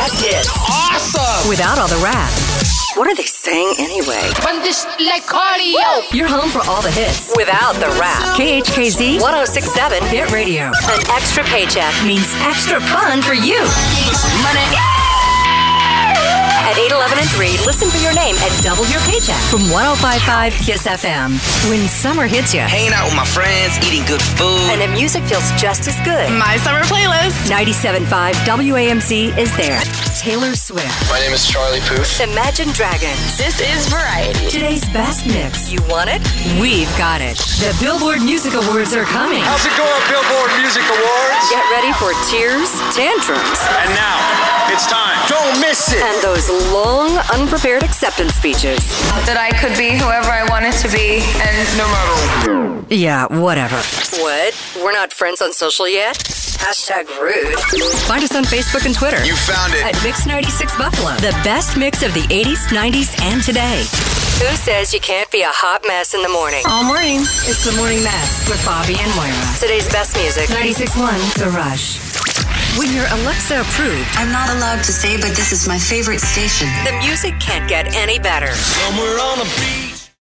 best hits. Awesome! Without all the rap. What are they saying anyway? Run this like cardio. You're home for all the hits. Without the rap. KHKZ 1067 Hit Radio. An extra paycheck means extra fun for you. Money. At 8, 11, and 3, listen for your name and double your paycheck from 105.5 KISS FM. When summer hits you, hanging out with my friends, eating good food, and the music feels just as good. My summer playlist. 97.5 WAMC is there. Taylor Swift. My name is Charlie Puth. Imagine Dragons. This is Variety. Today's best mix. You want it? We've got it. The Billboard Music Awards are coming. How's it going, Billboard Music Awards? Get ready for tears, tantrums. And now, it's time. Don't miss it. And those long, unprepared acceptance speeches. That I could be whoever I wanted to be, and no matter. Yeah, whatever. What? We're not friends on social yet? Hashtag rude. Find us on Facebook and Twitter. You found it. At Mix 96 Buffalo. The best mix of the 80s, 90s, and today. Who says you can't be a hot mess in the morning? All morning. It's the Morning Mess with Bobby and Moira. Today's best music. 96.1 The Rush. When you're Alexa approved, I'm not allowed to say, but this is my favorite station. the music can't get any better. Somewhere on a beach.